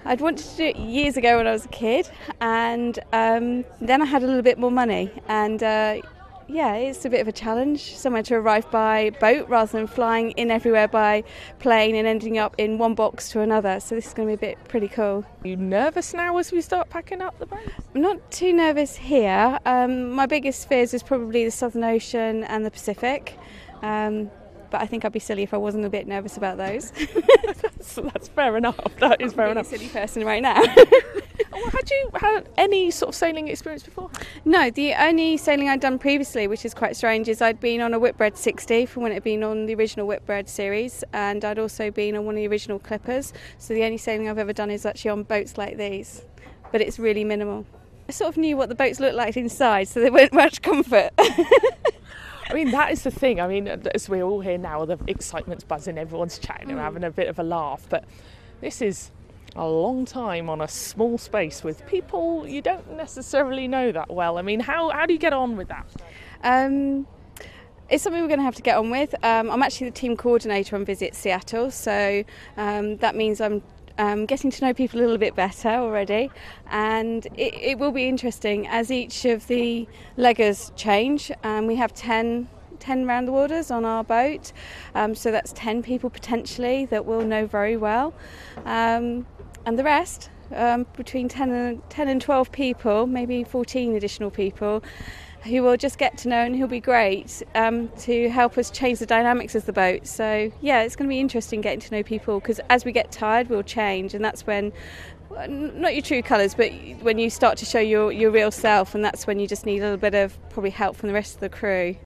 I'd wanted to do it years ago when I was a kid, and then I had a little bit more money, and yeah, it's a bit of a challenge, somewhere to arrive by boat rather than flying in everywhere by plane and ending up in one box to another. So this is going to be pretty cool. Are you nervous now as we start packing up the boat? I'm not too nervous here. My biggest fears is probably the Southern Ocean and the Pacific. But I think I'd be silly if I wasn't a bit nervous about those. That's fair enough. That is fair enough. I'm a silly person right now. Had you had any sort of sailing experience before? No, the only sailing I'd done previously, which is quite strange, is I'd been on a Whitbread 60 from when it had been on the original Whitbread series, and I'd also been on one of the original Clippers. So the only sailing I've ever done is actually on boats like these, but it's really minimal. I sort of knew what the boats looked like inside, so they weren't much comfort. I mean, that is the thing. I mean, as we're all here now, the excitement's buzzing, everyone's chatting and having a bit of a laugh. But this is a long time on a small space with people you don't necessarily know that well. I mean, how do you get on with that? It's something we're going to have to get on with. I'm actually the team coordinator on Visit Seattle, so that means I'm getting to know people a little bit better already, and it will be interesting as each of the leggers change. We have 10 round the waters on our boat, so that's 10 people potentially that we'll know very well, and the rest, between 10 and 12 people, maybe 14 additional people, who will just get to know, and who'll be great to help us change the dynamics of the boat. So yeah, it's going to be interesting getting to know people, because as we get tired we'll change, and that's when, not your true colours, but when you start to show your real self, and that's when you just need a little bit of probably help from the rest of the crew.